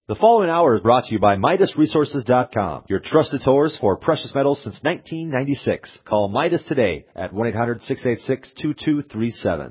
The following hour is brought to you by MidasResources.com, your trusted source for precious metals since 1996. Call Midas today at 1-800-686-2237.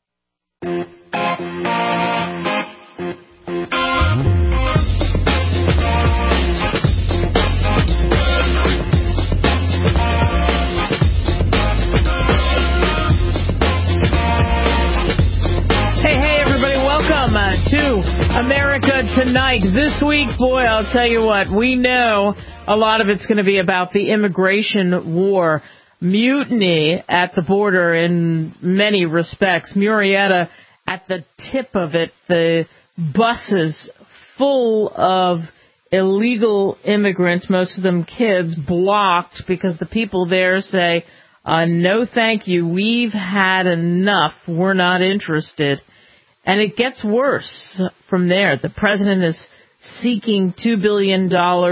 To America Tonight. This week, boy, I'll tell you what, we know a lot of it's going to be about the immigration war, mutiny at the border in many respects. Murrieta at the tip of it, the buses full of illegal immigrants, most of them kids, blocked because the people there say, no thank you, we've had enough, we're not interested. And it gets worse from there. The president is seeking $2 billion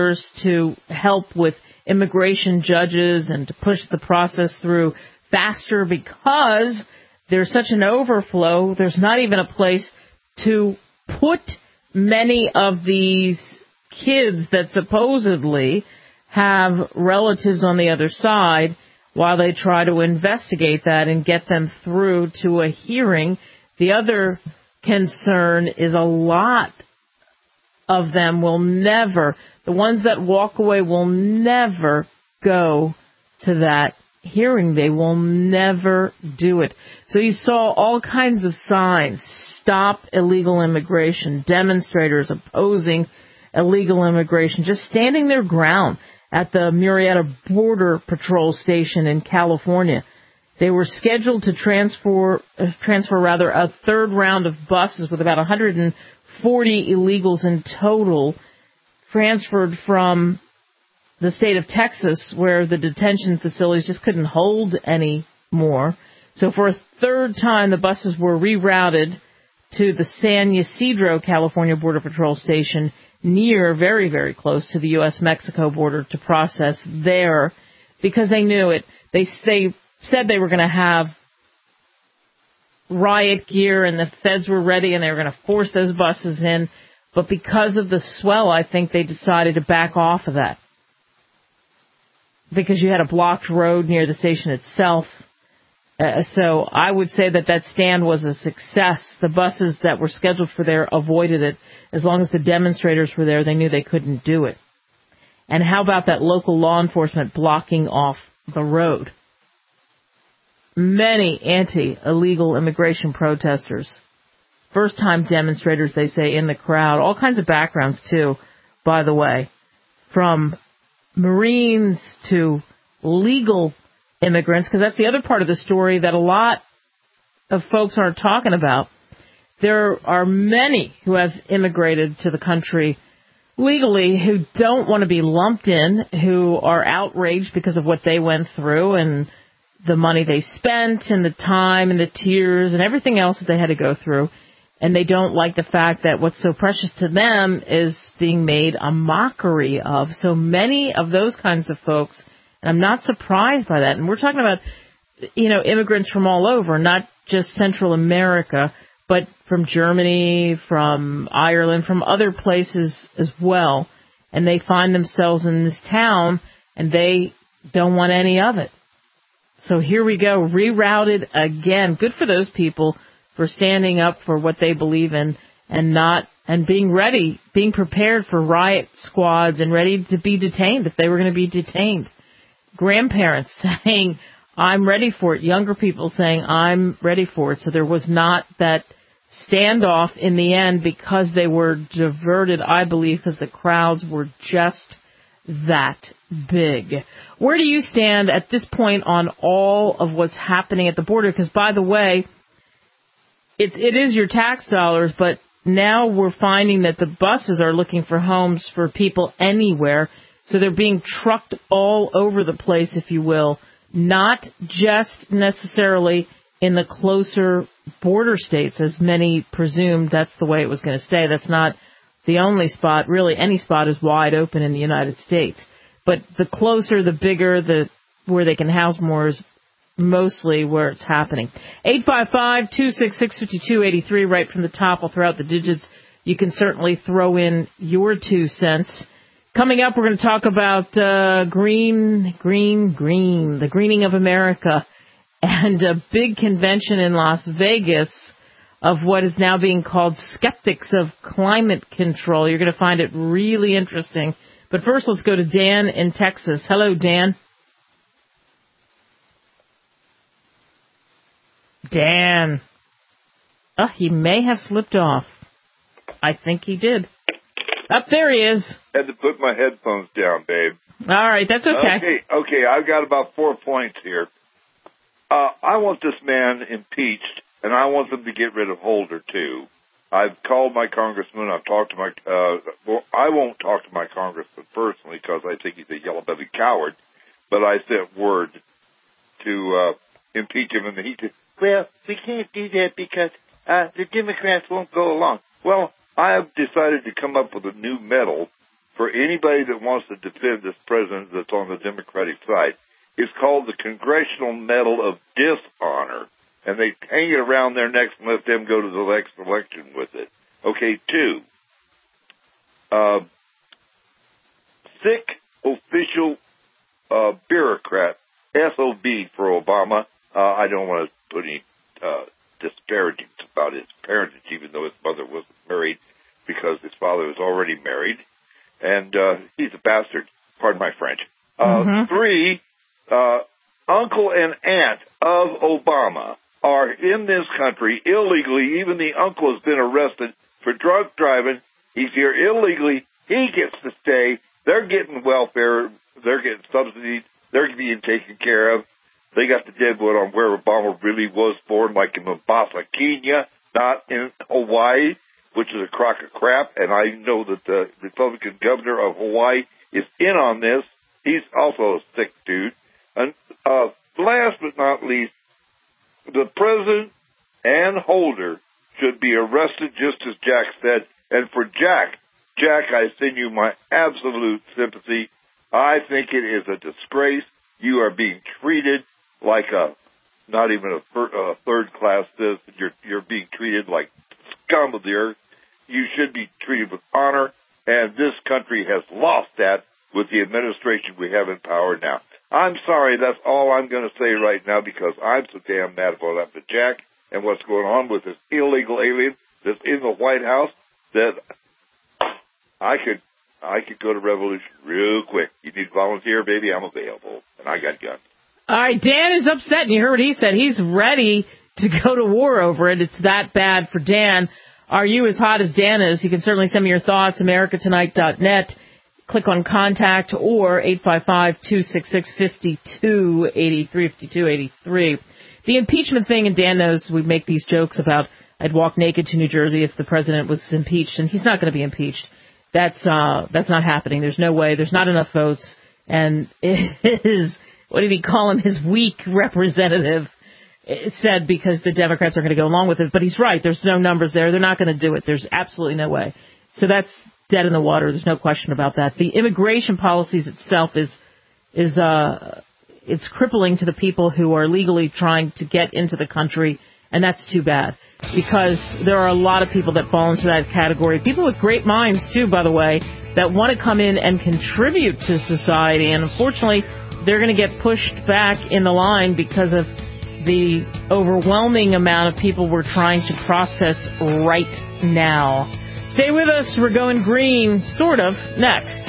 to help with immigration judges and to push the process through faster because there's such an overflow. There's not even a place to put many of these kids that supposedly have relatives on the other side while they try to investigate that and get them through to a hearing. The other concern is a lot of them will never, the ones that walk away will never go to that hearing. They will never do it. So you saw all kinds of signs, stop illegal immigration, demonstrators opposing illegal immigration, just standing their ground at the Murrieta Border Patrol Station in California. They were scheduled to transfer a third round of buses with about 140 illegals in total, transferred from the state of Texas, where the detention facilities just couldn't hold any more. So for a third time, the buses were rerouted to the San Ysidro, California Border Patrol Station, near, very, very close to the U.S.-Mexico border, to process there, because they knew it. They said they were going to have riot gear and the feds were ready and they were going to force those buses in. But because of the swell, I think they decided to back off of that. Because you had a blocked road near the station itself. So I would say that stand was a success. The buses that were scheduled for there avoided it. As long as the demonstrators were there, they knew they couldn't do it. And how about that local law enforcement blocking off the road? Many anti-illegal immigration protesters, first-time demonstrators, they say, in the crowd. All kinds of backgrounds, too, by the way, from Marines to legal immigrants, because that's the other part of the story that a lot of folks aren't talking about. There are many who have immigrated to the country legally who don't want to be lumped in, who are outraged because of what they went through and the money they spent and the time and the tears and everything else that they had to go through. And they don't like the fact that what's so precious to them is being made a mockery of. So many of those kinds of folks, and I'm not surprised by that. And we're talking about, immigrants from all over, not just Central America, but from Germany, from Ireland, from other places as well. And they find themselves in this town and they don't want any of it. So here we go, rerouted again. Good for those people for standing up for what they believe in and being ready, being prepared for riot squads and ready to be detained if they were going to be detained. Grandparents saying, I'm ready for it. Younger people saying, I'm ready for it. So there was not that standoff in the end because they were diverted, I believe, because the crowds were just that big. Where do you stand at this point on all of what's happening at the border? Because, by the way, it is your tax dollars, but now we're finding that the buses are looking for homes for people anywhere. So they're being trucked all over the place, if you will, not just necessarily in the closer border states, as many presumed that's the way it was going to stay. That's not the only spot. Really, any spot is wide open in the United States. But the closer, the bigger, where they can house more is mostly where it's happening. 855-266-5283, right from the top. I'll throw out the digits you can certainly throw in your 2 cents. Coming up, we're going to talk about the greening of America, and a big convention in Las Vegas of what is now being called skeptics of climate control. You're going to find it really interesting. But first, let's go to Dan in Texas. Hello, Dan. Dan. Oh, he may have slipped off. I think he did. Up there he is. Had to put my headphones down, babe. All right, that's okay. Okay, I've got about 4 points here. I want this man impeached, and I want them to get rid of Holder, too. I've called my congressman. I've talked to my, I won't talk to my congressman personally because I think he's a yellow-bellied coward, but I sent word to impeach him, and he said, well, we can't do that because the Democrats won't go along. Well, I have decided to come up with a new medal for anybody that wants to defend this president that's on the Democratic side. It's called the Congressional Medal of Dishonor, and they hang it around their necks and let them go to the next election with it. Okay, 2. Sick official bureaucrat, SOB for Obama. I don't want to put any disparaging about his parentage, even though his mother wasn't married, because his father was already married. And he's a bastard. Pardon my French. 3, uncle and aunt of Obama are in this country illegally. Even the uncle has been arrested for drunk driving. He's here illegally. He gets to stay. They're getting welfare. They're getting subsidies. They're being taken care of. They got the deadwood on where Obama really was born, like in Mombasa, Kenya, not in Hawaii, which is a crock of crap. And I know that the Republican governor of Hawaii is in on this. He's also a sick dude. And last but not least, the president and Holder should be arrested, just as Jack said. And for Jack, I send you my absolute sympathy. I think it is a disgrace. You are being treated like not even a third-class citizen. You're being treated like scum of the earth. You should be treated with honor, and this country has lost that with the administration we have in power now. I'm sorry, that's all I'm going to say right now because I'm so damn mad about that. But Jack and what's going on with this illegal alien that's in the White House, that I could go to revolution real quick. You need a volunteer, baby? I'm available, and I got guns. All right, Dan is upset, and you heard what he said. He's ready to go to war over it. It's that bad for Dan. Are you as hot as Dan is? You can certainly send me your thoughts, americatonight.net. Click on contact or 855-266-5283, 5283. The impeachment thing, and Dan knows we make these jokes about I'd walk naked to New Jersey if the president was impeached, and he's not going to be impeached. That's not happening. There's no way. There's not enough votes. And his, what did he call him? His weak representative said because the Democrats are going to go along with it. But he's right. There's no numbers there. They're not going to do it. There's absolutely no way. So that's dead in the water. There's no question about that. The immigration policies itself it's crippling to the people who are legally trying to get into the country, and that's too bad because there are a lot of people that fall into that category. People with great minds, too, by the way, that want to come in and contribute to society, and unfortunately, they're going to get pushed back in the line because of the overwhelming amount of people we're trying to process right now. Stay with us. We're going green, sort of, next.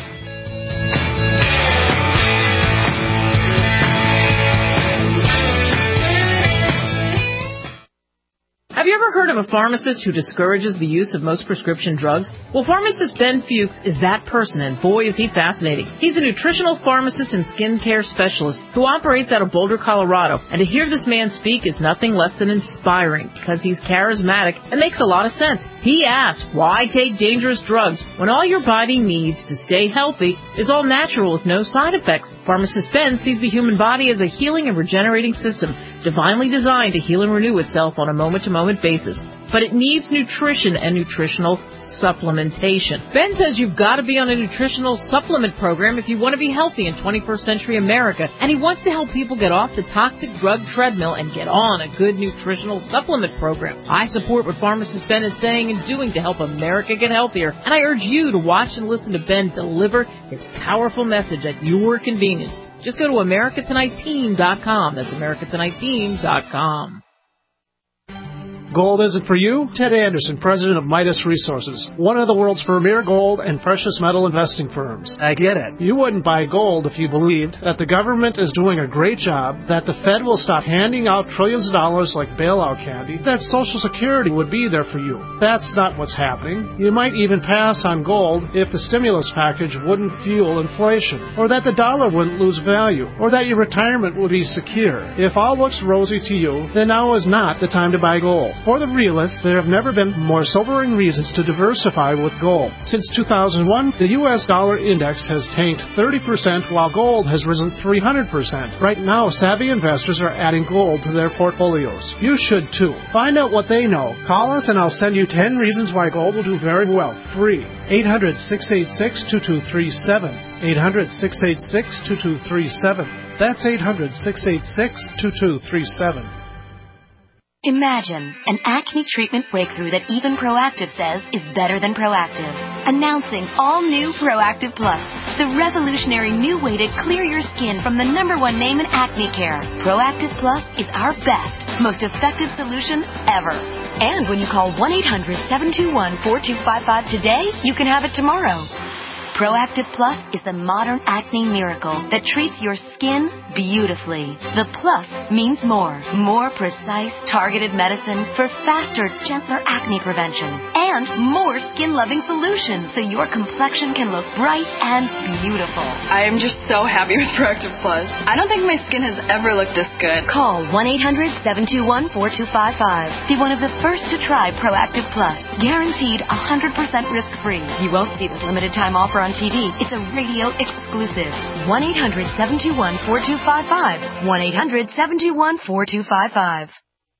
Have you ever heard of a pharmacist who discourages the use of most prescription drugs? Well, pharmacist Ben Fuchs is that person, and boy, is he fascinating. He's a nutritional pharmacist and skincare specialist who operates out of Boulder, Colorado. And to hear this man speak is nothing less than inspiring because he's charismatic and makes a lot of sense. He asks, why take dangerous drugs when all your body needs to stay healthy is all natural with no side effects? Pharmacist Ben sees the human body as a healing and regenerating system divinely designed to heal and renew itself on a moment-to-moment basis. but it needs nutrition and nutritional supplementation. Ben says you've got to be on a nutritional supplement program if you want to be healthy in 21st century America, and he wants to help people get off the toxic drug treadmill and get on a good nutritional supplement program. I support what pharmacist Ben is saying and doing to help America get healthier, and I urge you to watch and listen to Ben deliver his powerful message at your convenience. Just go to AmericaTonightTeam.com. That's AmericaTonightTeam.com. Gold isn't for you? Ted Anderson, president of Midas Resources, one of the world's premier gold and precious metal investing firms. I get it. You wouldn't buy gold if you believed that the government is doing a great job, that the Fed will stop handing out trillions of dollars like bailout candy, that Social Security would be there for you. That's not what's happening. You might even pass on gold if the stimulus package wouldn't fuel inflation, or that the dollar wouldn't lose value, or that your retirement would be secure. If all looks rosy to you, then now is not the time to buy gold. For the realists, there have never been more sobering reasons to diversify with gold. Since 2001, the U.S. dollar index has tanked 30%, while gold has risen 300%. Right now, savvy investors are adding gold to their portfolios. You should too. Find out what they know. Call us and I'll send you 10 reasons why gold will do very well. Free. 800-686-2237. 800-686-2237. That's 800-686-2237. Imagine an acne treatment breakthrough that even Proactiv says is better than Proactiv. Announcing all new Proactiv Plus, the revolutionary new way to clear your skin from the #1 name in acne care. Proactiv Plus is our best, most effective solution ever. And when you call 1-800-721-4255 today, you can have it tomorrow. Proactiv Plus is the modern acne miracle that treats your skin beautifully. The plus means more. More precise, targeted medicine for faster, gentler acne prevention. And more skin-loving solutions so your complexion can look bright and beautiful. I am just so happy with Proactiv Plus. I don't think my skin has ever looked this good. Call 1-800-721-4255. Be one of the first to try Proactiv Plus. Guaranteed 100% risk-free. You won't see this limited-time offer on TV. It's a radio exclusive. 1-800-721-4255. 1-800-721-4255.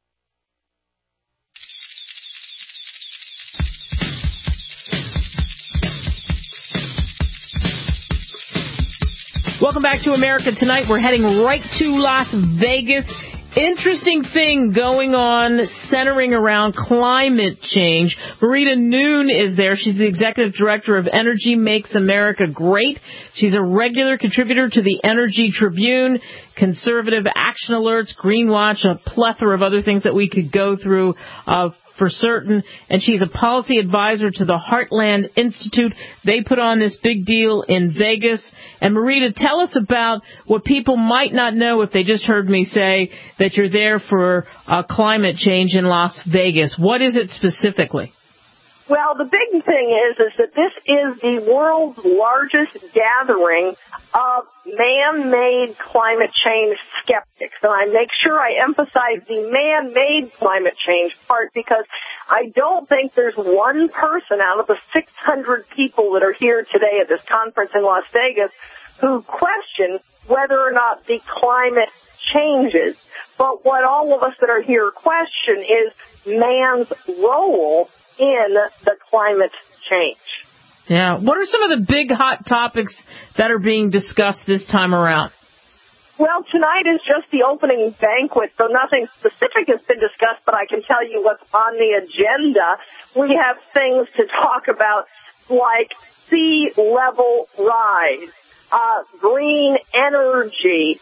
Welcome back to America Tonight. We're heading right to Las Vegas. Interesting thing going on centering around climate change. Marita Noon is there. She's the executive director of Energy Makes America Great. She's a regular contributor to the Energy Tribune, Conservative Action Alerts, Green Watch, a plethora of other things that we could go through for certain. And she's a policy advisor to the Heartland Institute. They put on this big deal in Vegas. And Marita, tell us about what people might not know if they just heard me say that you're there for climate change in Las Vegas. What is it specifically? Well, the big thing is that this is the world's largest gathering of man-made climate change skeptics. And I make sure I emphasize the man-made climate change part because I don't think there's one person out of the 600 people that are here today at this conference in Las Vegas who question whether or not the climate changes. But what all of us that are here question is man's role in the climate change. Yeah. What are some of the big hot topics that are being discussed this time around? Well, tonight is just the opening banquet, so nothing specific has been discussed, but I can tell you what's on the agenda. We have things to talk about like sea level rise, green energy,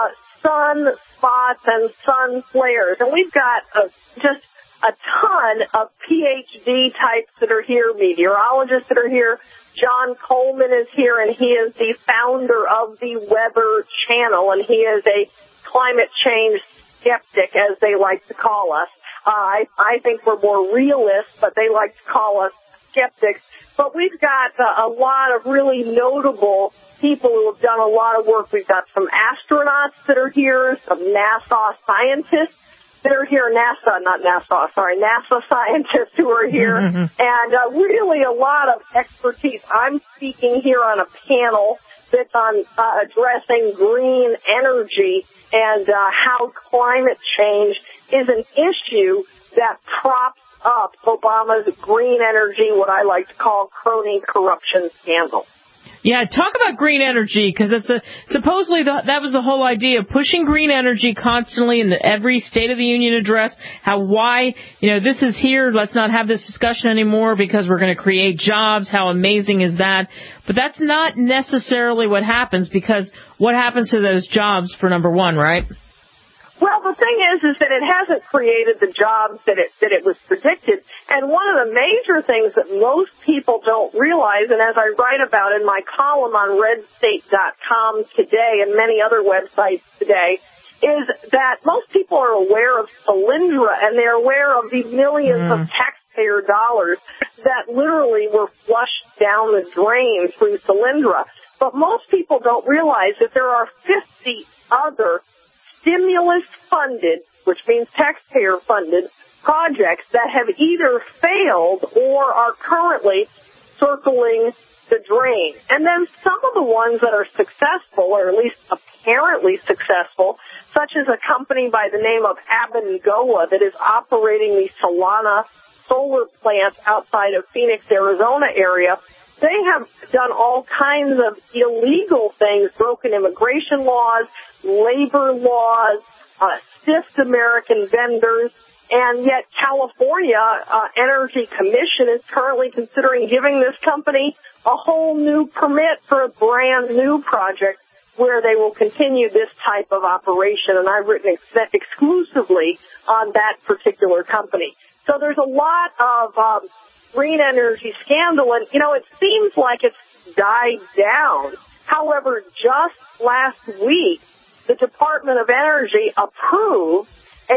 sun spots and sun flares. And we've got just a ton of PhD types that are here, meteorologists that are here. John Coleman is here, and he is the founder of the Weather Channel, and he is a climate change skeptic, as they like to call us. I think we're more realists, but they like to call us skeptics. But we've got a lot of really notable people who have done a lot of work. We've got some astronauts that are here, some NASA scientists that are here, NASA scientists who are here, and really a lot of expertise. I'm speaking here on a panel that's on addressing green energy and how climate change is an issue that props up Obama's green energy, what I like to call crony corruption scandal. Yeah, talk about green energy, because supposedly that was the whole idea, pushing green energy constantly in every State of the Union address, why this is here, let's not have this discussion anymore because we're going to create jobs, how amazing is that? But that's not necessarily what happens, because what happens to those jobs, for number one, right? Well, the thing is that it hasn't created the jobs that it was predicted. And one of the major things that most people don't realize, and as I write about in my column on redstate.com today and many other websites today, is that most people are aware of Solyndra, and they're aware of the millions of taxpayer dollars that literally were flushed down the drain through Solyndra. But most people don't realize that there are 50 other stimulus-funded, which means taxpayer-funded, projects that have either failed or are currently circling the drain. And then some of the ones that are successful, or at least apparently successful, such as a company by the name of Abengoa that is operating the Solana solar plants outside of Phoenix, Arizona area, they have done all kinds of illegal things, broken immigration laws, labor laws, stiffed American vendors, and yet California Energy Commission is currently considering giving this company a whole new permit for a brand new project where they will continue this type of operation, and I've written exclusively on that particular company. So there's a lot of green energy scandal, and, it seems like it's died down. However, just last week, the Department of Energy approved a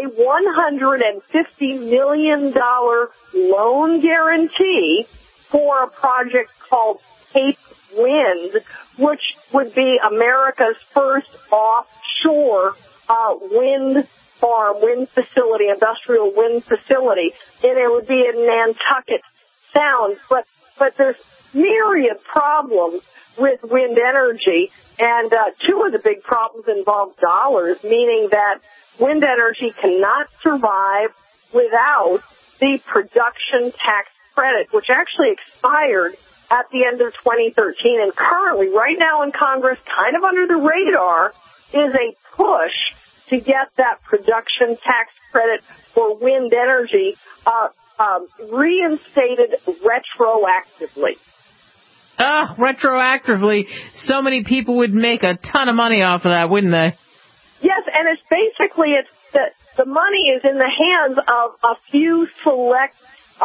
$150 million loan guarantee for a project called Cape Wind, which would be America's first offshore wind farm, wind facility, industrial wind facility, and it would be in Nantucket Sound. But there's myriad problems with wind energy, and two of the big problems involve dollars, meaning that wind energy cannot survive without the production tax credit, which actually expired at the end of 2013. And currently, right now in Congress, kind of under the radar, is a push to get that production tax credit for wind energy reinstated retroactively. Retroactively, so many people would make a ton of money off of that, wouldn't they? Yes, and it's basically the money is in the hands of a few select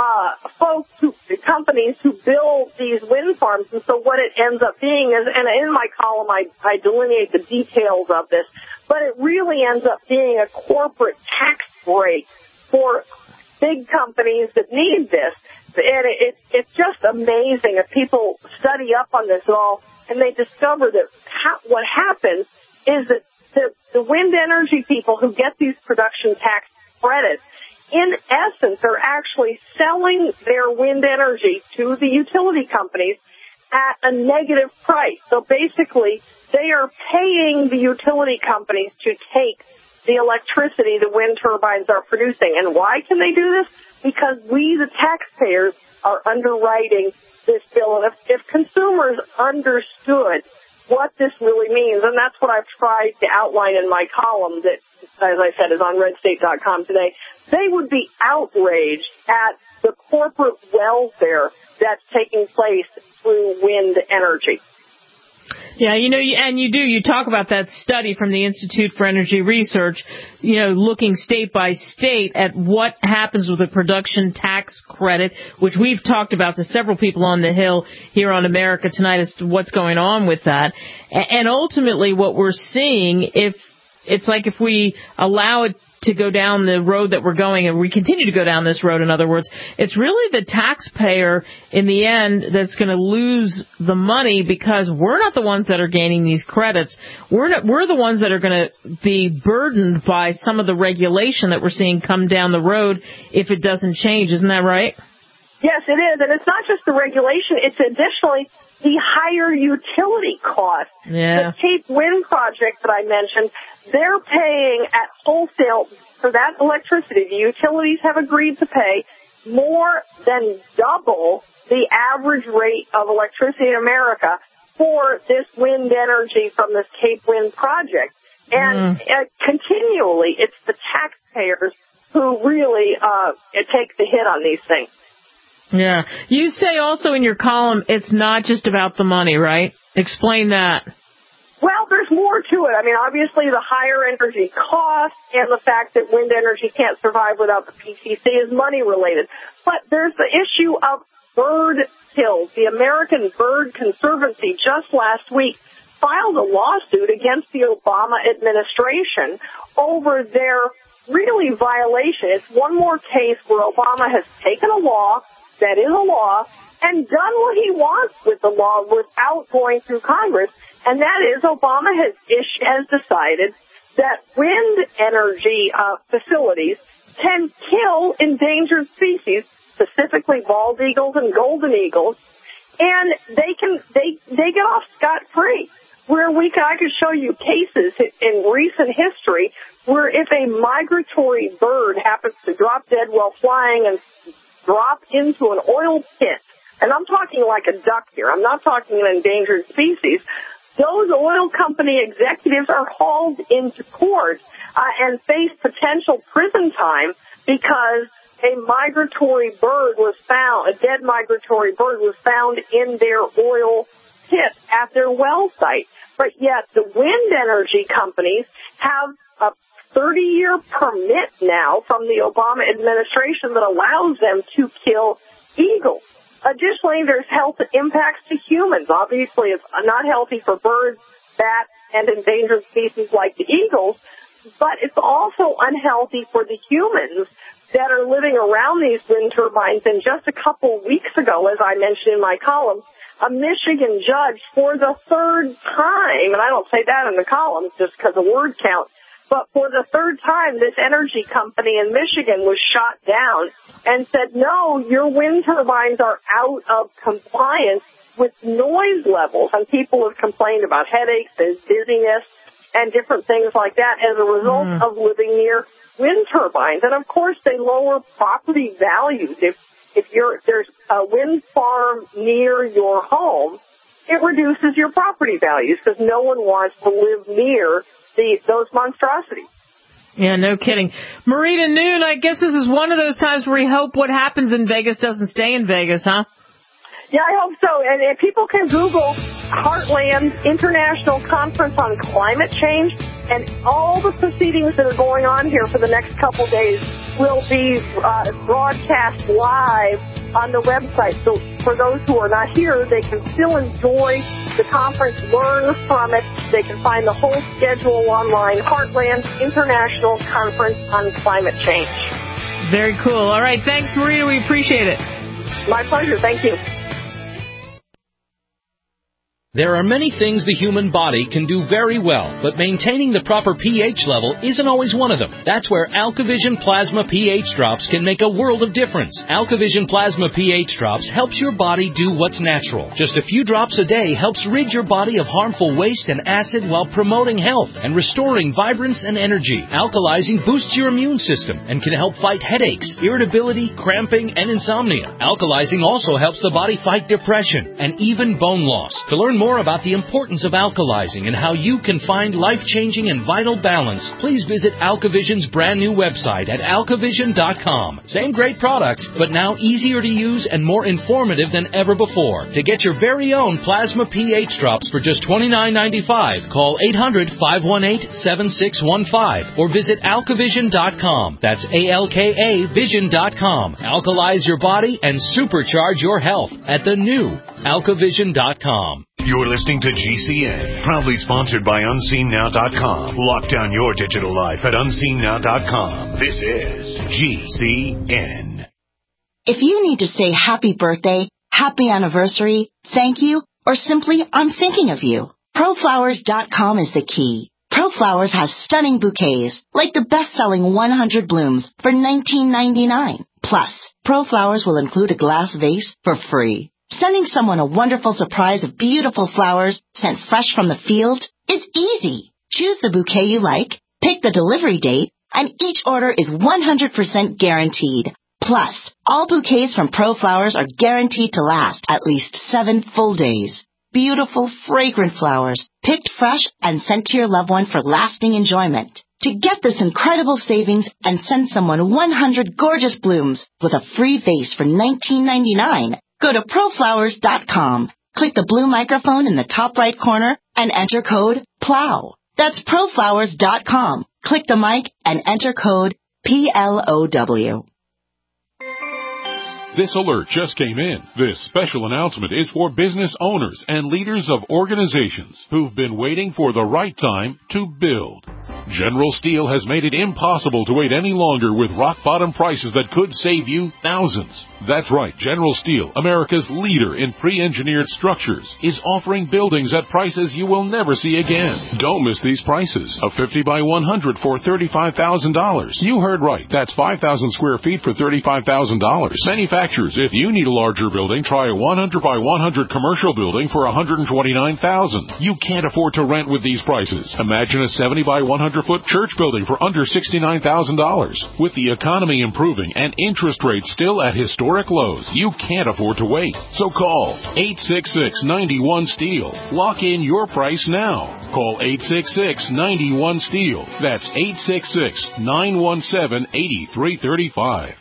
companies who build these wind farms. And so what it ends up being is, and in my column I delineate the details of this, but it really ends up being a corporate tax break for big companies that need this. And it's just amazing if people study up on this at all, and they discover that what happens is that the wind energy people who get these production tax credits, in essence, are actually selling their wind energy to the utility companies at a negative price. So basically, they are paying the utility companies to take the electricity the wind turbines are producing. And why can they do this? Because we, the taxpayers, are underwriting this bill. And if consumers understood what this really means, and that's what I've tried to outline in my column that, as I said, is on redstate.com today, they would be outraged at the corporate welfare that's taking place through wind energy. Yeah, you talk about that study from the Institute for Energy Research, looking state by state at what happens with the production tax credit, which we've talked about to several people on the Hill here on America Tonight as to what's going on with that. And ultimately what we're seeing, if we allow it to go down the road that we're going, and we continue to go down this road, in other words, it's really the taxpayer in the end that's going to lose the money, because we're not the ones that are gaining these credits. We're the ones that are going to be burdened by some of the regulation that we're seeing come down the road if it doesn't change. Isn't that right? Yes, it is. And it's not just the regulation. It's additionally the higher utility costs. Yeah. The Cape Wind project that I mentioned, they're paying at wholesale for that electricity. The utilities have agreed to pay more than double the average rate of electricity in America for this wind energy from this Cape Wind project. And continually, it's the taxpayers who really take the hit on these things. Yeah. You say also in your column it's not just about the money, right? Explain that. Well, there's more to it. I mean, obviously the higher energy costs and the fact that wind energy can't survive without the PTC is money related. But there's the issue of bird kills. The American Bird Conservancy just last week filed a lawsuit against the Obama administration over their really violation. It's one more case where Obama has taken a law that is a law and done what he wants with the law without going through Congress. And that is Obama has decided that wind energy facilities can kill endangered species, specifically bald eagles and golden eagles, and they get off scot-free. Where I could show you cases in recent history where if a migratory bird happens to drop dead while flying and drop into an oil pit, and I'm talking like a duck here, I'm not talking an endangered species, those oil company executives are hauled into court and face potential prison time because a migratory bird was found, a dead migratory bird was found in their oil pit at their well site. But yet the wind energy companies have a 30-year permit now from the Obama administration that allows them to kill eagles. Additionally, there's health impacts to humans. Obviously, it's not healthy for birds, bats, and endangered species like the eagles, but it's also unhealthy for the humans that are living around these wind turbines. And just a couple weeks ago, as I mentioned in my column, a Michigan judge for the third time, and I don't say that in the column just because of word count, but for the third time, this energy company in Michigan was shot down and said, no, your wind turbines are out of compliance with noise levels. And people have complained about headaches and dizziness and different things like that as a result of living near wind turbines. And, of course, they lower property values. If there's a wind farm near your home, it reduces your property values because no one wants to live near those monstrosities. Yeah, no kidding. Marita Noon, I guess this is one of those times where we hope what happens in Vegas doesn't stay in Vegas, huh? Yeah, I hope so. And if people can Google Heartland International Conference on Climate Change, and all the proceedings that are going on here for the next couple days will be broadcast live on the website. So for those who are not here, they can still enjoy the conference, learn from it. They can find the whole schedule online, Heartland International Conference on Climate Change. Very cool. All right, thanks, Marita. We appreciate it. My pleasure. Thank you. There are many things the human body can do very well, but maintaining the proper pH level isn't always one of them. That's where AlkaVision Plasma pH Drops can make a world of difference. AlkaVision Plasma pH Drops helps your body do what's natural. Just a few drops a day helps rid your body of harmful waste and acid while promoting health and restoring vibrance and energy. Alkalizing boosts your immune system and can help fight headaches, irritability, cramping, and insomnia. Alkalizing also helps the body fight depression and even bone loss. To learn more about the importance of alkalizing and how you can find life-changing and vital balance, please visit AlkaVision's brand new website at alkavision.com. Same great products, but now easier to use and more informative than ever before. To get your very own Plasma pH Drops for just $29.95, call 800-518-7615 or visit alkavision.com. That's ALKA Vision.com. Alkalize your body and supercharge your health at the new alkavision.com. You're listening to GCN, proudly sponsored by UnseenNow.com. Lock down your digital life at UnseenNow.com. This is GCN. If you need to say happy birthday, happy anniversary, thank you, or simply I'm thinking of you, ProFlowers.com is the key. ProFlowers has stunning bouquets, like the best-selling 100 Blooms for $19.99. Plus, ProFlowers will include a glass vase for free. Sending someone a wonderful surprise of beautiful flowers sent fresh from the field is easy. Choose the bouquet you like, pick the delivery date, and each order is 100% guaranteed. Plus, All bouquets from Pro Flowers are guaranteed to last at least 7 full days. Beautiful, fragrant flowers, picked fresh and sent to your loved one for lasting enjoyment. To get this incredible savings and send someone 100 gorgeous blooms with a free vase for $19.99, go to proflowers.com. Click the blue microphone in the top right corner and enter code PLOW. That's proflowers.com. Click the mic and enter code PLOW. This alert just came in. This special announcement is for business owners and leaders of organizations who've been waiting for the right time to build. General Steel has made it impossible to wait any longer with rock-bottom prices that could save you thousands. That's right, General Steel, America's leader in pre-engineered structures, is offering buildings at prices you will never see again. Don't miss these prices. A 50 by 100 for $35,000. You heard right. That's 5,000 square feet for $35,000. Manufacturers, if you need a larger building, try a 100 by 100 commercial building for $129,000. You can't afford to rent with these prices. Imagine a 70 by 100-foot church building for under $69,000. With the economy improving and interest rates still at historic lows, you can't afford to wait. So call 866-91-STEEL. Lock in your price now. Call 866-91-STEEL. That's 866-917-8335.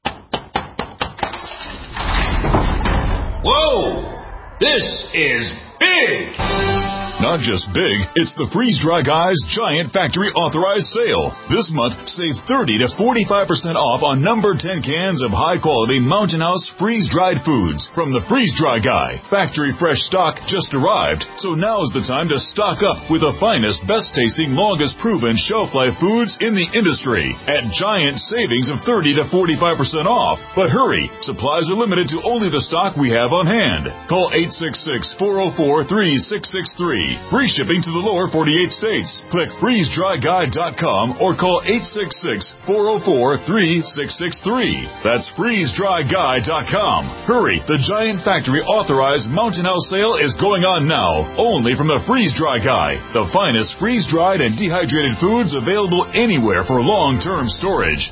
Whoa! This is big! Not just big, it's the Freeze Dry Guy's Giant Factory Authorized Sale. This month, save 30 to 45% off on number 10 cans of high-quality Mountain House freeze-dried foods from the Freeze Dry Guy. Factory fresh stock just arrived, so now's the time to stock up with the finest, best-tasting, longest-proven shelf-life foods in the industry at giant savings of 30 to 45% off. But hurry, supplies are limited to only the stock we have on hand. Call 866-404-3663. Free shipping to the lower 48 states. Click freezedryguy.com or call 866-404-3663. That's freezedryguy.com. Hurry, the Giant Factory Authorized Mountain House sale is going on now, only from the Freeze Dry Guy, the finest freeze-dried and dehydrated foods available anywhere for long-term storage.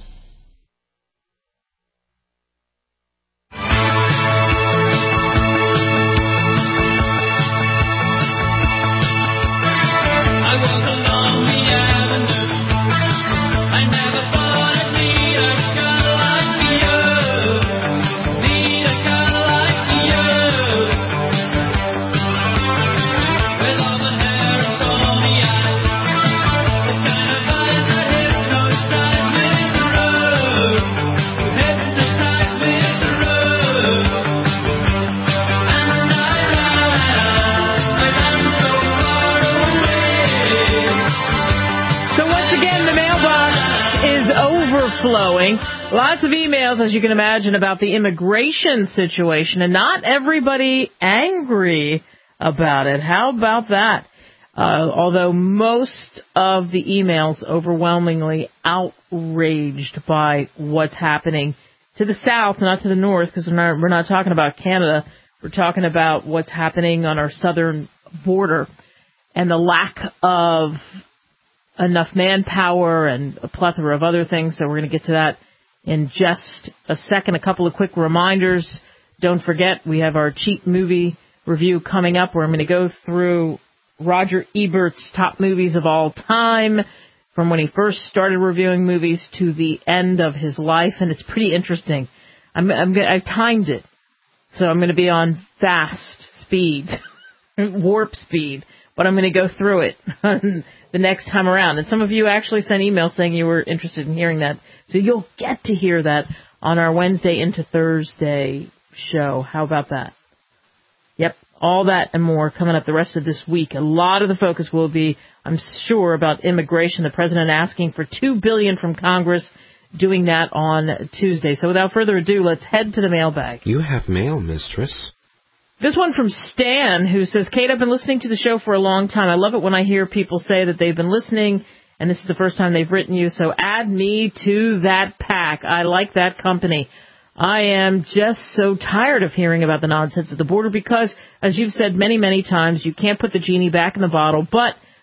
Lots of emails, as you can imagine, about the immigration situation, and not everybody angry about it. How about that? Although most of the emails overwhelmingly outraged by what's happening to the south, not to the north, because we're not talking about Canada. We're talking about what's happening on our southern border and the lack of enough manpower and a plethora of other things. So we're going to get to that in just a second. A couple of quick reminders. Don't forget, we have our cheap movie review coming up where I'm going to go through Roger Ebert's top movies of all time, from when he first started reviewing movies to the end of his life, and it's pretty interesting. I've timed it, so I'm going to be on fast speed, warp speed, but I'm going to go through it the next time around. And some of you actually sent emails saying you were interested in hearing that, so you'll get to hear that on our Wednesday into Thursday show. How about that? Yep, all that and more coming up the rest of this week. A lot of the focus will be, I'm sure, about immigration. The president asking for $2 billion from Congress, doing that on Tuesday. So without further ado, let's head to the mailbag. You have mail, mistress. This one from Stan, who says, Kate, I've been listening to the show for a long time. I love it when I hear people say that they've been listening, and this is the first time they've written you, so add me to that pack. I like that company. I am just so tired of hearing about the nonsense at the border because, as you've said many, many times, you can't put the genie back in the bottle, but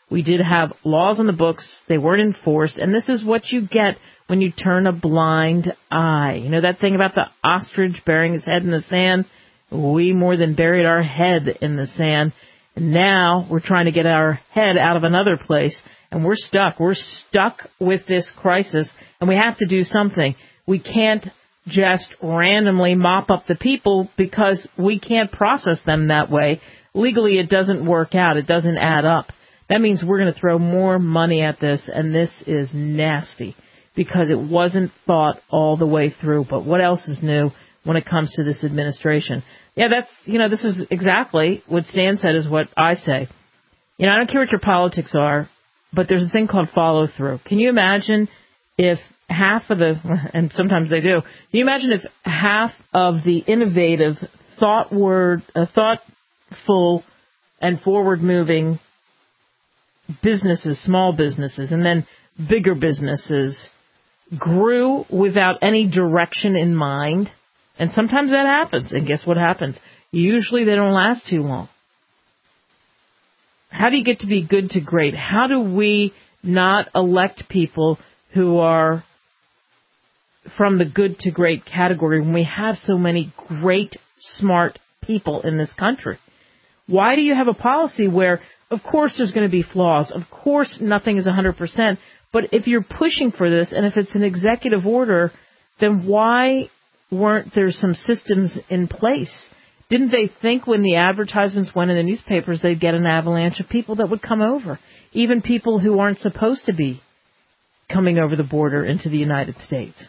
We did have laws on the books. They weren't enforced. And this is what you get when you turn a blind eye. You know that thing about the ostrich burying its head in the sand? We more than buried our head in the sand. And now we're trying to get our head out of another place. And we're stuck. We're stuck with this crisis. And we have to do something. We can't just randomly mop up the people because we can't process them that way. Legally, it doesn't work out. It doesn't add up. That means we're going to throw more money at this, and this is nasty because it wasn't thought all the way through. But what else is new when it comes to this administration? Yeah, this is exactly what Stan said is what I say. I don't care what your politics are, but there's a thing called follow through. Can you imagine if half of and sometimes they do, can you imagine if half of the innovative, thoughtful and forward-moving businesses, small businesses, and then bigger businesses grew without any direction in mind? And sometimes that happens. And guess what happens? Usually they don't last too long. How do you get to be good to great? How do we not elect people who are from the good to great category when we have so many great, smart people in this country? Why do you have a policy where, of course, there's going to be flaws? Of course, nothing is 100%. But if you're pushing for this, and if it's an executive order, then why weren't there some systems in place? Didn't they think when the advertisements went in the newspapers, they'd get an avalanche of people that would come over, even people who aren't supposed to be coming over the border into the United States?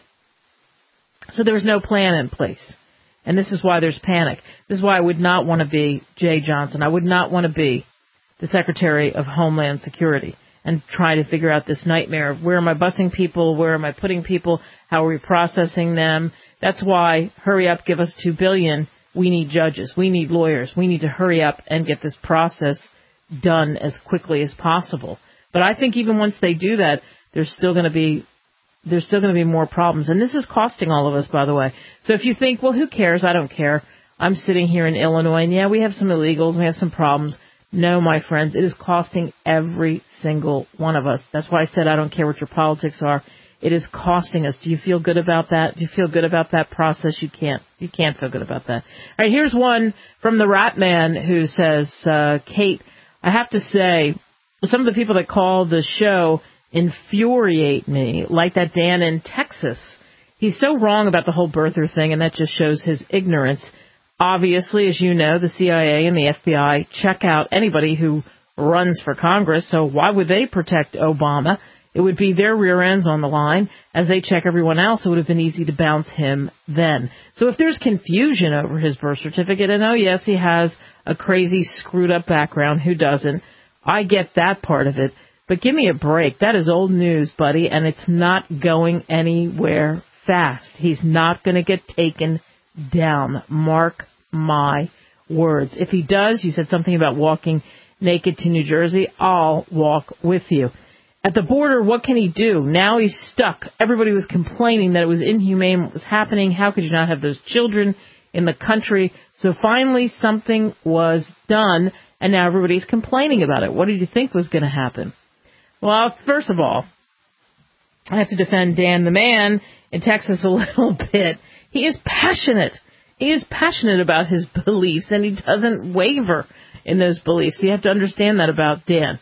So there was no plan in place. And this is why there's panic. This is why I would not want to be Jay Johnson. I would not want to be the Secretary of Homeland Security and try to figure out this nightmare of where am I busing people, where am I putting people, how are we processing them. That's why, hurry up, give us $2 billion. We need judges. We need lawyers. We need to hurry up and get this process done as quickly as possible. But I think even once they do that, there's still going to be more problems. And this is costing all of us, by the way. So if you think, well, who cares? I don't care. I'm sitting here in Illinois, and yeah, we have some illegals, we have some problems. No, my friends, it is costing every single one of us. That's why I said I don't care what your politics are. It is costing us. Do you feel good about that? Do you feel good about that process? You can't. You can't feel good about that. All right, here's one from the Rat Man who says, Kate, I have to say, some of the people that call the show infuriate me, like that Dan in Texas. He's so wrong about the whole birther thing, and that just shows his ignorance. Obviously, as you know, the CIA and the FBI check out anybody who runs for Congress, so why would they protect Obama? It would be their rear ends on the line. As they check everyone else, it would have been easy to bounce him then. So if there's confusion over his birth certificate, and oh yes, he has a crazy screwed up background, who doesn't? I get that part of it. But give me a break. That is old news, buddy, and it's not going anywhere fast. He's not going to get taken down. Mark my words. If he does, you said something about walking naked to New Jersey, I'll walk with you. At the border, what can he do? Now he's stuck. Everybody was complaining that it was inhumane what was happening. How could you not have those children in the country? So finally something was done, and now everybody's complaining about it. What did you think was going to happen? Well, first of all, I have to defend Dan the man in Texas a little bit. He is passionate. He is passionate about his beliefs, and he doesn't waver in those beliefs. You have to understand that about Dan.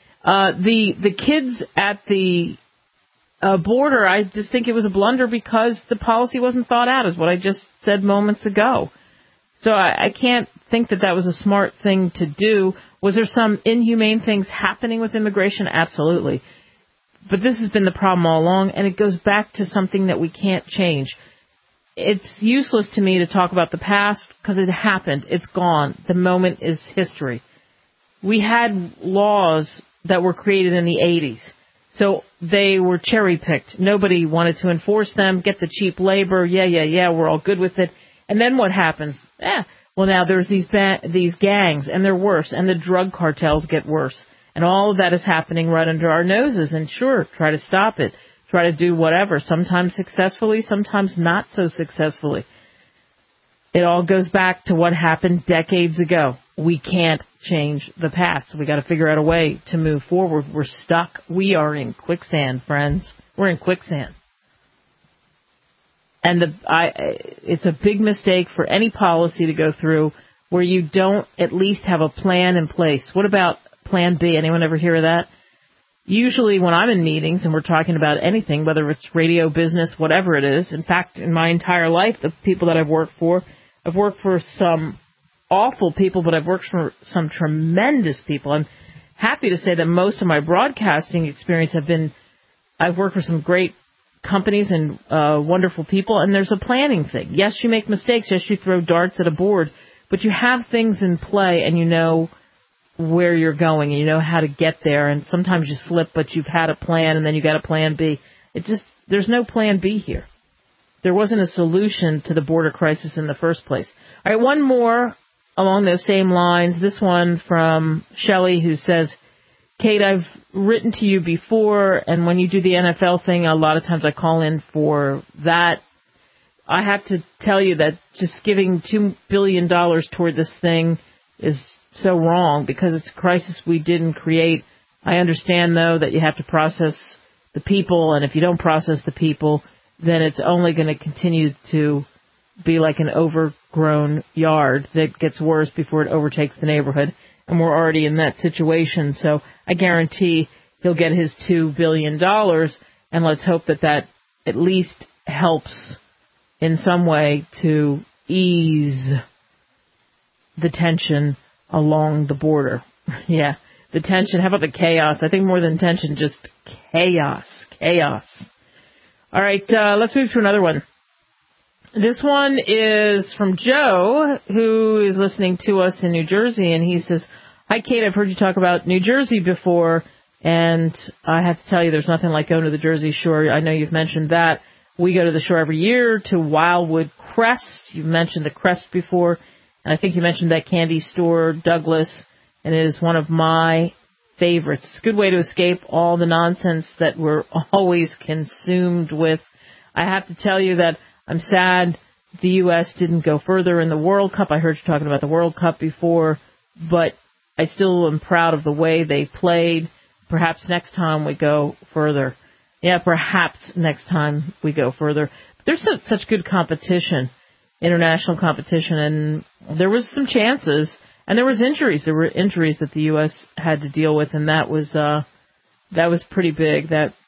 The kids at the border, I just think it was a blunder because the policy wasn't thought out, is what I just said moments ago. So I can't think that that was a smart thing to do. Was there some inhumane things happening with immigration? Absolutely. But this has been the problem all along, and it goes back to something that we can't change. It's useless to me to talk about the past because it happened. It's gone. The moment is history. We had laws that were created in the 80s. So they were cherry-picked. Nobody wanted to enforce them, get the cheap labor. Yeah, we're all good with it. And then what happens? Well, now there's these gangs, and they're worse, and the drug cartels get worse. And all of that is happening right under our noses. And sure, try to stop it. Try to do whatever, sometimes successfully, sometimes not so successfully. It all goes back to what happened decades ago. We can't change the past. We got to figure out a way to move forward. We're stuck. We are in quicksand, friends. We're in quicksand. And it's a big mistake for any policy to go through where you don't at least have a plan in place. What about Plan B? Anyone ever hear of that? Usually when I'm in meetings and we're talking about anything, whether it's radio, business, whatever it is, in fact, in my entire life, the people that I've worked for some awful people, but I've worked for some tremendous people. I'm happy to say that most of my broadcasting experience I've worked for some great companies and wonderful people, and there's a planning thing. Yes, you make mistakes. Yes, you throw darts at a board, but you have things in play and you know where you're going and you know how to get there, and sometimes you slip, but you've had a plan and then you got a plan B. There's no plan B here. There wasn't a solution to the border crisis in the first place. All right, one more along those same lines. This one from Shelley, who says, Kate, I've written to you before, and when you do the NFL thing, a lot of times I call in for that. I have to tell you that just giving $2 billion toward this thing is so wrong because it's a crisis we didn't create. I understand, though, that you have to process the people, and if you don't process the people, then it's only going to continue to be like an overgrown yard that gets worse before it overtakes the neighborhood, and we're already in that situation. So I guarantee he'll get his $2 billion, and let's hope that at least helps in some way to ease the tension along the border. Yeah, the tension. How about the chaos? I think more than tension, just chaos. Chaos. All right, let's move to another one. This one is from Joe, who is listening to us in New Jersey, and he says, Hi, Kate, I've heard you talk about New Jersey before, and I have to tell you there's nothing like going to the Jersey Shore. I know you've mentioned that. We go to the shore every year to Wildwood Crest. You've mentioned the Crest before. And I think you mentioned that candy store, Douglas, and it is one of my favorites. It's a good way to escape all the nonsense that we're always consumed with. I have to tell you that I'm sad the U.S. didn't go further in the World Cup. I heard you talking about the World Cup before, but I still am proud of the way they played. Perhaps next time we go further. Yeah, perhaps next time we go further. But there's such good competition. International competition, and there was some chances, and there was injuries. There were injuries that the U.S. had to deal with, and that was pretty big.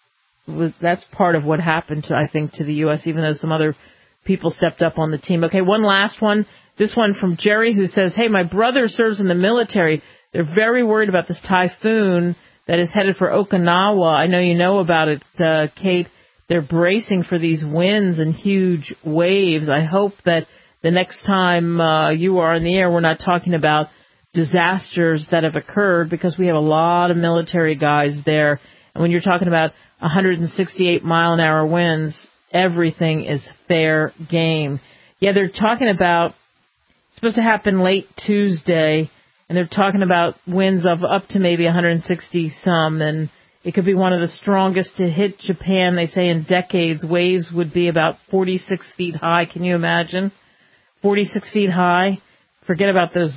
That's part of what happened I think to the U.S., even though some other people stepped up on the team. Okay, one last one. This one from Jerry, who says, Hey, my brother serves in the military. They're very worried about this typhoon that is headed for Okinawa. I know you know about it, Kate. They're bracing for these winds and huge waves. I hope that the next time you are in the air, we're not talking about disasters that have occurred, because we have a lot of military guys there. And when you're talking about 168-mile-an-hour winds, everything is fair game. Yeah, they're talking about, it's supposed to happen late Tuesday, and they're talking about winds of up to maybe 160-some, and it could be one of the strongest to hit Japan, they say, in decades. Waves would be about 46 feet high. Can you imagine? 46 feet high. Forget about those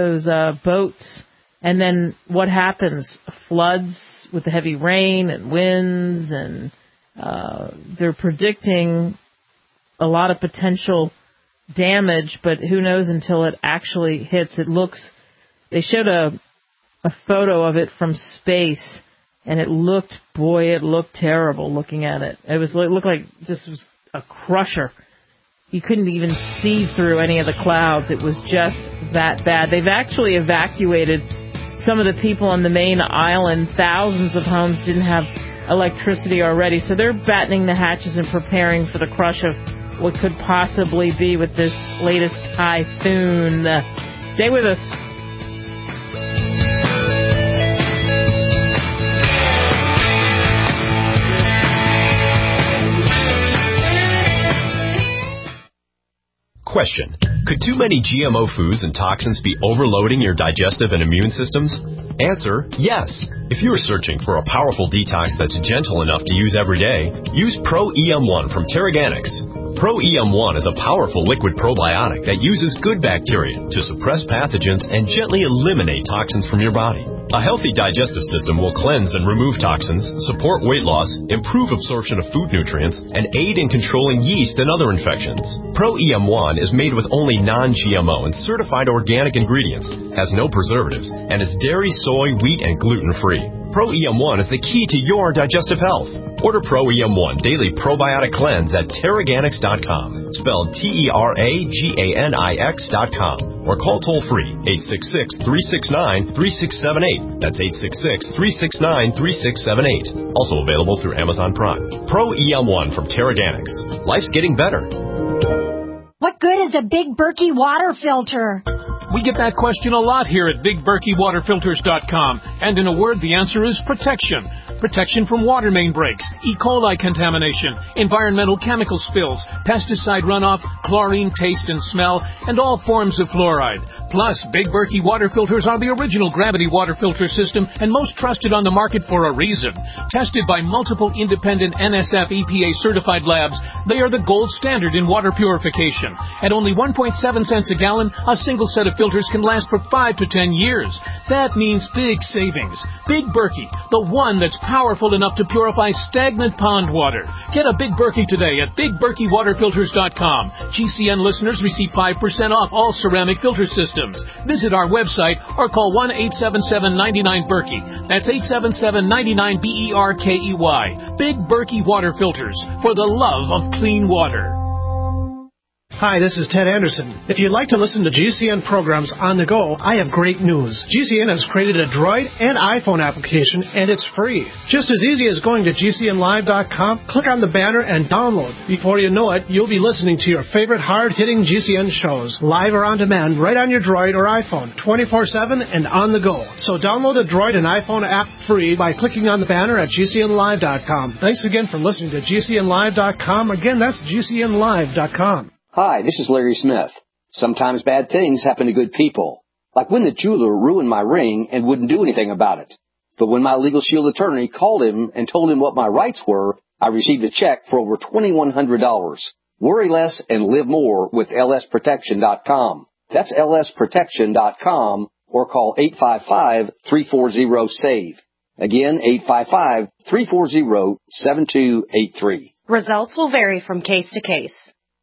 boats. And then what happens? Floods with the heavy rain and winds, and they're predicting a lot of potential damage, but who knows until it actually hits. They showed a photo of it from space, and it looked terrible looking at it. It looked like just was a crusher. You couldn't even see through any of the clouds. It was just that bad. They've actually evacuated some of the people on the main island. Thousands of homes didn't have electricity already, so they're battening the hatches and preparing for the crush of what could possibly be with this latest typhoon. Stay with us. Question: could too many GMO foods and toxins be overloading your digestive and immune systems? Answer: yes. If you are searching for a powerful detox that's gentle enough to use every day, use Pro EM1 from Terraganics. Pro EM1 is a powerful liquid probiotic that uses good bacteria to suppress pathogens and gently eliminate toxins from your body. A healthy digestive system will cleanse and remove toxins, support weight loss, improve absorption of food nutrients, and aid in controlling yeast and other infections. Pro EM1 is made with only non-GMO and certified organic ingredients, has no preservatives, and is dairy, soy, wheat, and gluten-free. Pro EM1 is the key to your digestive health. Order Pro EM1 Daily Probiotic Cleanse at Teraganix.com, spelled TERAGANIX.com, or call toll-free 866-369-3678. That's 866-369-3678. Also available through Amazon Prime. Pro EM1 from Teraganix. Life's getting better. What good is a Big Berkey water filter? We get that question a lot here at BigBerkeyWaterFilters.com. And in a word, the answer is protection. Protection from water main breaks, E. coli contamination, environmental chemical spills, pesticide runoff, chlorine taste and smell, and all forms of fluoride. Plus, Big Berkey water filters are the original gravity water filter system and most trusted on the market for a reason. Tested by multiple independent NSF EPA certified labs, they are the gold standard in water purification. At only 1.7 cents a gallon, a single set of filters can last for 5 to 10 years. That means big savings. Big Berkey, the one that's powerful enough to purify stagnant pond water. Get a Big Berkey today at BigBerkeyWaterFilters.com. GCN listeners receive 5% off all ceramic filter systems. Visit our website or call 1-877-99-BERKEY. That's 877-99-BERKEY. Big Berkey Water Filters, for the love of clean water. Hi, this is Ted Anderson. If you'd like to listen to GCN programs on the go, I have great news. GCN has created a Droid and iPhone application, and it's free. Just as easy as going to GCNlive.com, click on the banner, and download. Before you know it, you'll be listening to your favorite hard-hitting GCN shows, live or on demand, right on your Droid or iPhone, 24/7 and on the go. So download the Droid and iPhone app free by clicking on the banner at GCNlive.com. Thanks again for listening to GCNlive.com. Again, that's GCNlive.com. Hi, this is Larry Smith. Sometimes bad things happen to good people. Like when the jeweler ruined my ring and wouldn't do anything about it. But when my Legal Shield attorney called him and told him what my rights were, I received a check for over $2,100. Worry less and live more with lsprotection.com. That's lsprotection.com, or call 855-340-SAVE. Again, 855-340-7283. Results will vary from case to case.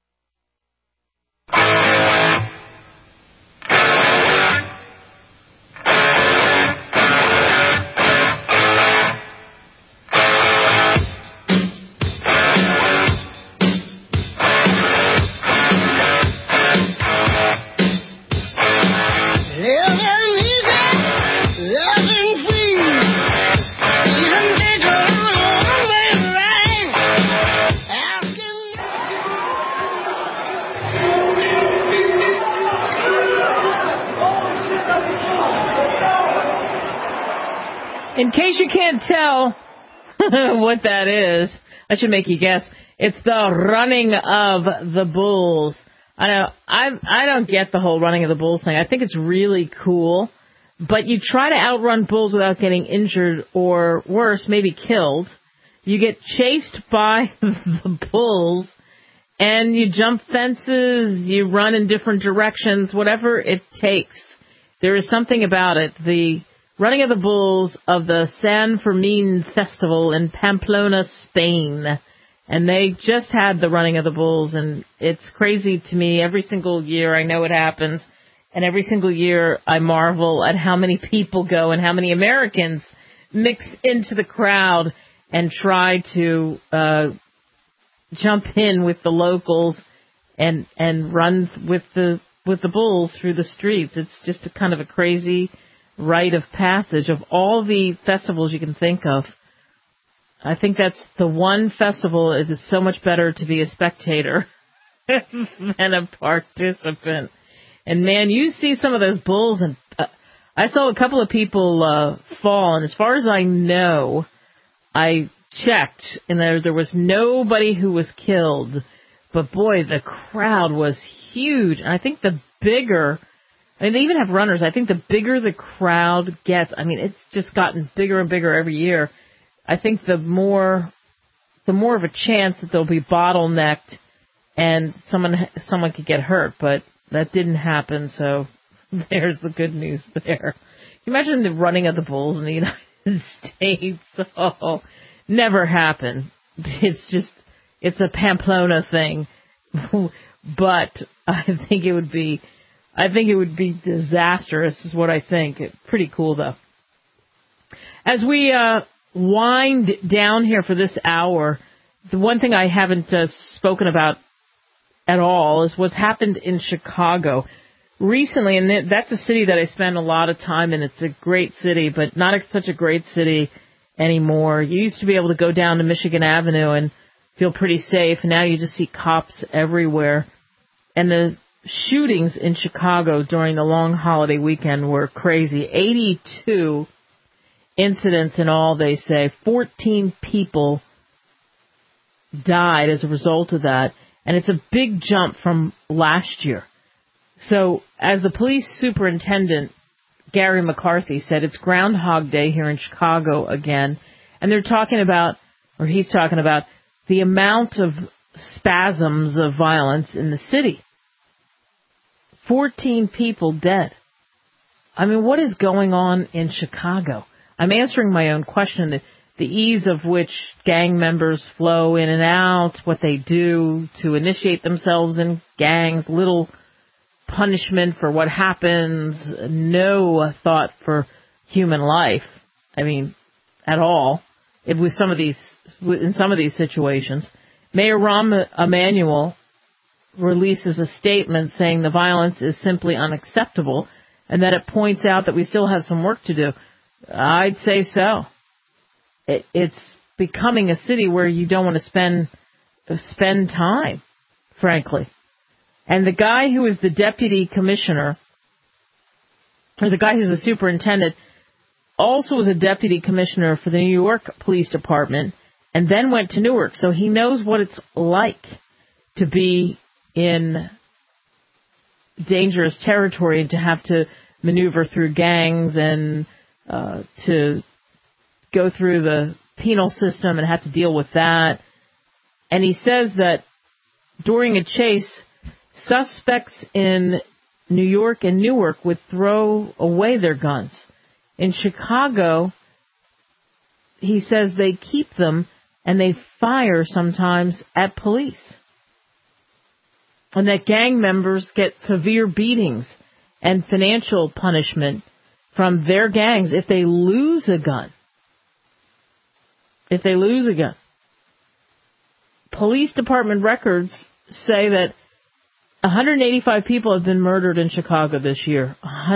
In case you can't tell what that is, I should make you guess. It's the running of the bulls. I know I don't get the whole running of the bulls thing. I think it's really cool, but you try to outrun bulls without getting injured or worse, maybe killed. You get chased by the bulls, and you jump fences, you run in different directions, whatever it takes. There is something about it. The running of the bulls of the San Fermin Festival in Pamplona, Spain. And they just had the running of the bulls, and it's crazy to me. Every single year I know it happens, and every single year I marvel at how many people go and how many Americans mix into the crowd and try to jump in with the locals and run with the bulls through the streets. It's just a kind of a crazy rite of passage. Of all the festivals you can think of, I think that's the one festival it is so much better to be a spectator than a participant. And man, you see some of those bulls, and I saw a couple of people fall, and as far as I know, I checked, and there was nobody who was killed. But boy, the crowd was huge. And I think the bigger, I mean, they even have runners. I think the bigger the crowd gets, I mean, it's just gotten bigger and bigger every year. I think the more of a chance that they'll be bottlenecked and someone could get hurt, but that didn't happen, so there's the good news there. Can you imagine the running of the bulls in the United States? Oh, never happened. It's a Pamplona thing, but I think it would be disastrous is what I think. Pretty cool though. As we wind down here for this hour, the one thing I haven't spoken about at all is what's happened in Chicago recently, and that's a city that I spend a lot of time in. It's a great city, but not such a great city anymore. You used to be able to go down to Michigan Avenue and feel pretty safe. Now you just see cops everywhere. And the shootings in Chicago during the long holiday weekend were crazy. 82 incidents in all, they say. 14 people died as a result of that. And it's a big jump from last year. So as the police superintendent, Gary McCarthy, said, it's Groundhog Day here in Chicago again. And he's talking about the amount of spasms of violence in the city. 14 people dead. I mean, what is going on in Chicago? I'm answering my own question, the ease of which gang members flow in and out, what they do to initiate themselves in gangs, little punishment for what happens, no thought for human life. I mean, at all. In some of these situations. Mayor Rahm Emanuel releases a statement saying the violence is simply unacceptable and that it points out that we still have some work to do. I'd say so. It's becoming a city where you don't want to spend time, frankly. And the guy who is the deputy commissioner, or the guy who's the superintendent, also was a deputy commissioner for the New York Police Department and then went to Newark. So he knows what it's like to be in dangerous territory and to have to maneuver through gangs and to go through the penal system and have to deal with that. And he says that during a chase, suspects in New York and Newark would throw away their guns. In Chicago, he says they keep them and they fire sometimes at police. And that gang members get severe beatings and financial punishment from their gangs if they lose a gun. Police department records say that 185 people have been murdered in Chicago this year.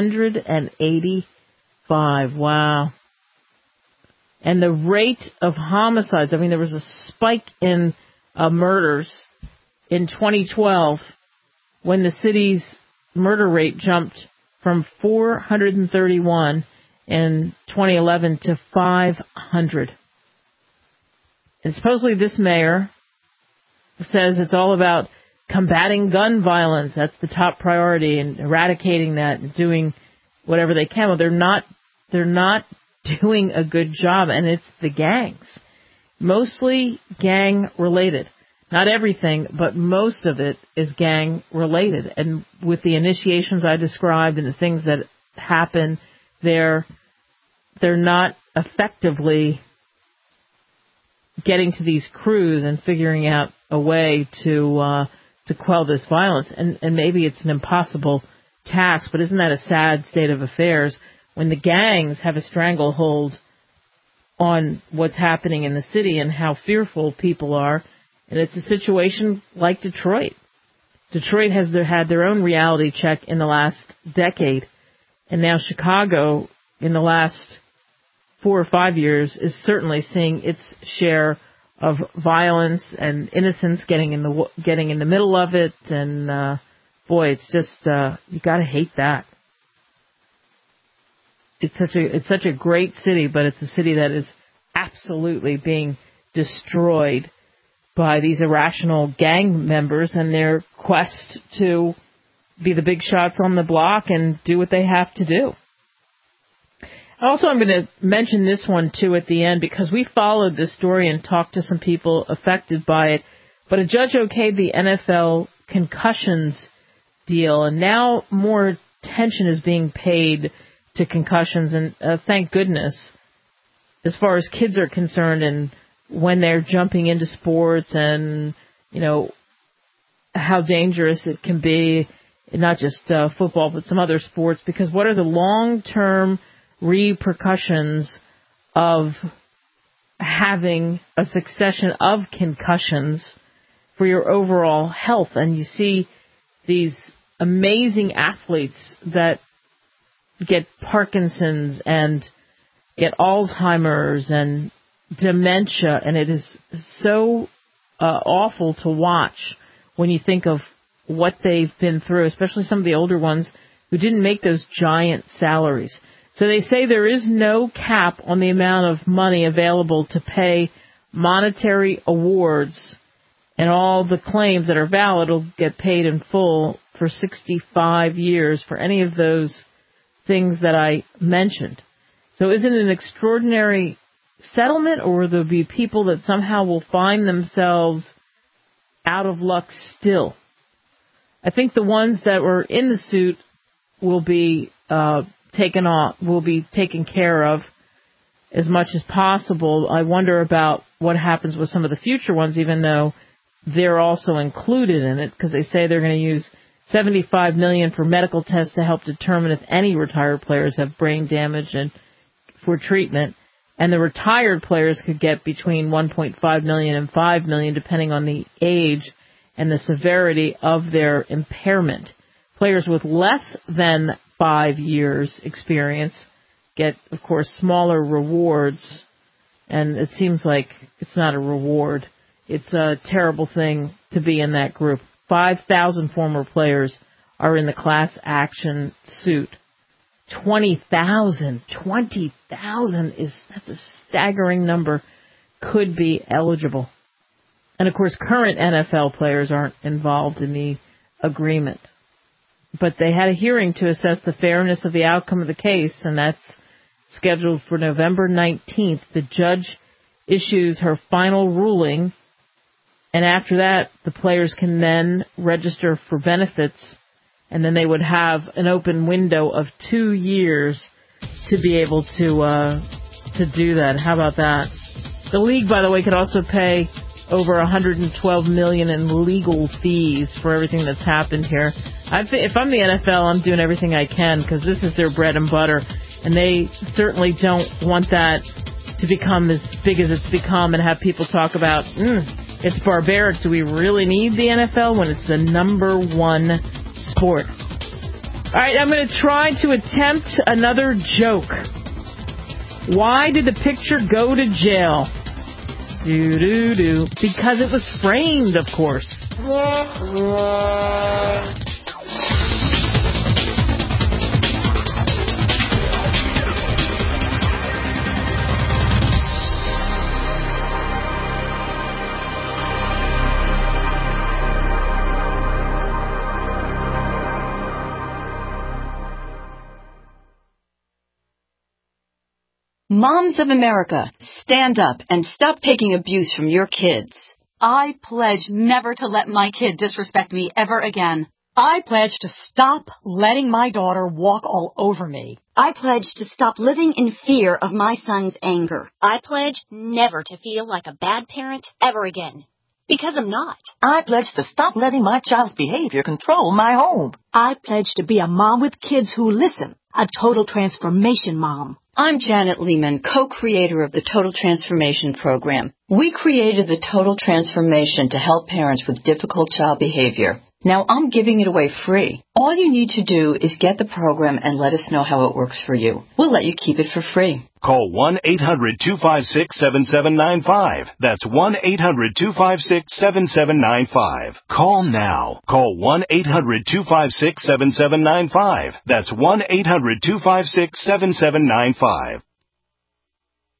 185. Wow. And the rate of homicides, I mean, there was a spike in murders in 2012 when the city's murder rate jumped from 431 in 2011 to 500. And supposedly this mayor says it's all about combating gun violence. That's the top priority, and eradicating that and doing whatever they can. Well, they're not doing a good job, and it's the gangs. Mostly gang related. Not everything, but most of it is gang related. And with the initiations I described and the things that happen, they're not effectively getting to these crews and figuring out a way to quell this violence. And maybe it's an impossible task, but isn't that a sad state of affairs when the gangs have a stranglehold on what's happening in the city and how fearful people are? And it's a situation like Detroit. Detroit has had their own reality check in the last decade. And now Chicago, in the last 4 or 5 years, is certainly seeing its share of violence and innocence getting in the middle of it. And boy, it's just you got to hate that. It's such a great city, but it's a city that is absolutely being destroyed by these irrational gang members and their quest to be the big shots on the block and do what they have to do. Also, I'm going to mention this one, too, at the end, because we followed this story and talked to some people affected by it. But a judge okayed the NFL concussions deal, and now more attention is being paid to concussions, and thank goodness, as far as kids are concerned, and when they're jumping into sports, and how dangerous it can be, not just football, but some other sports, because what are the long-term repercussions of having a succession of concussions for your overall health? And you see these amazing athletes that get Parkinson's and get Alzheimer's and dementia, and it is so awful to watch when you think of what they've been through, especially some of the older ones who didn't make those giant salaries. So they say there is no cap on the amount of money available to pay monetary awards, and all the claims that are valid will get paid in full for 65 years for any of those things that I mentioned. So isn't it an extraordinary settlement, or will there be people that somehow will find themselves out of luck still? I think the ones that were in the suit will be taken care of as much as possible. I wonder about what happens with some of the future ones, even though they're also included in it, because they say they're going to use $75 million for medical tests to help determine if any retired players have brain damage and for treatment. And the retired players could get between $1.5 million and $5 million, depending on the age and the severity of their impairment. Players with less than 5 years experience get, of course, smaller rewards. And it seems like it's not a reward. It's a terrible thing to be in that group. 5,000 former players are in the class action suit. 20,000 that's a staggering number, could be eligible. And of course, current NFL players aren't involved in the agreement. But they had a hearing to assess the fairness of the outcome of the case, and that's scheduled for November 19th. The judge issues her final ruling, and after that, the players can then register for benefits, and then they would have an open window of 2 years to be able to do that. How about that? The league, by the way, could also pay over $112 million in legal fees for everything that's happened here. If I'm the NFL, I'm doing everything I can, because this is their bread and butter, and they certainly don't want that to become as big as it's become and have people talk about, it's barbaric. Do we really need the NFL when it's the number one sport? All right, I'm going to try to attempt another joke. Why did the picture go to jail? Because it was framed, of course. Moms of America, stand up and stop taking abuse from your kids. I pledge never to let my kid disrespect me ever again. I pledge to stop letting my daughter walk all over me. I pledge to stop living in fear of my son's anger. I pledge never to feel like a bad parent ever again. Because I'm not. I pledge to stop letting my child's behavior control my home. I pledge to be a mom with kids who listen. A total transformation mom. I'm Janet Lehman, co-creator of the Total Transformation Program. We created the Total Transformation to help parents with difficult child behavior. Now I'm giving it away free. All you need to do is get the program and let us know how it works for you. We'll let you keep it for free. Call 1-800-256-7795. That's 1-800-256-7795. Call now. Call 1-800-256-7795. That's 1-800-256-7795.